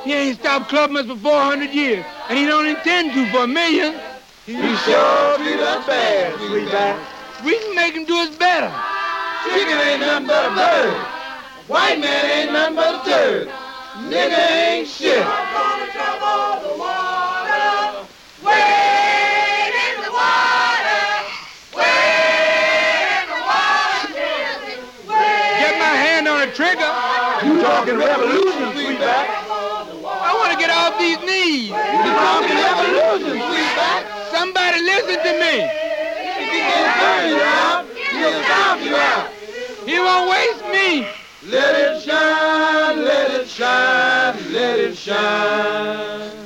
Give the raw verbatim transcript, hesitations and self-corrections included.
He ain't stopped clubbing us for four hundred years, and he don't intend to for a million. He sure treat us bad, sweetback. We can make him do us better. Chicken ain't nothing but a bird. White man ain't nothing but a turd. Nigga ain't shit. Trigger. You talking revolution, sweetback. I want to get off these knees. You talking revolution, sweetback. Somebody listen to me. If he can turn you out, he'll stomp you out. He won't waste me. Let it shine, let it shine, let it shine.